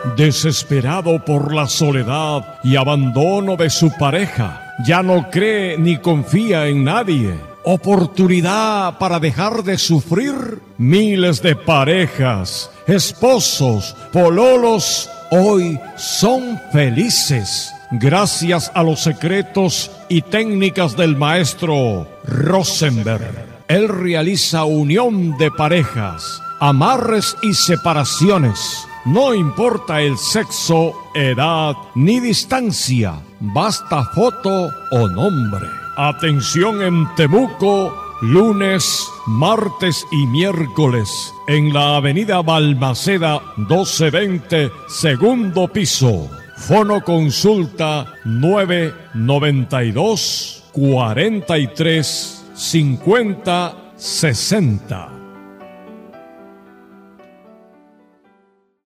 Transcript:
Desesperado por la soledad y abandono de su pareja, ya no cree ni confía en nadie. Oportunidad para dejar de sufrir. Miles de parejas, esposos, pololos, hoy son felices gracias a los secretos y técnicas del maestro Rosenberg. Él realiza unión de parejas, amarres y separaciones. No importa el sexo, edad ni distancia, basta foto o nombre. Atención en Temuco, lunes, martes y miércoles, en la avenida Balmaceda 1220, segundo piso. Fono consulta 992 43 50 60.